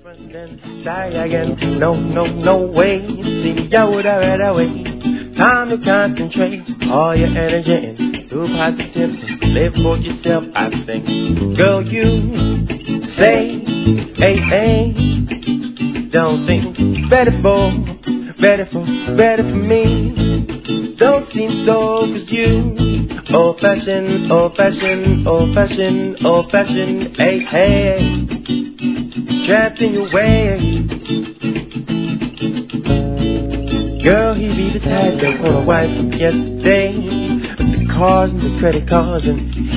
Then try again. No, no, no way. See me out that way. Time to concentrate all your energy into positivity. Live for yourself, I think. Girl, you say, hey, hey. Don't think better for me. Don't seem so, 'cause you old fashioned, old fashioned, old fashioned, old fashioned, hey, hey. Trapped in your way. Girl, he be the type that want a wife from yesterday, with the cars and the credit cards and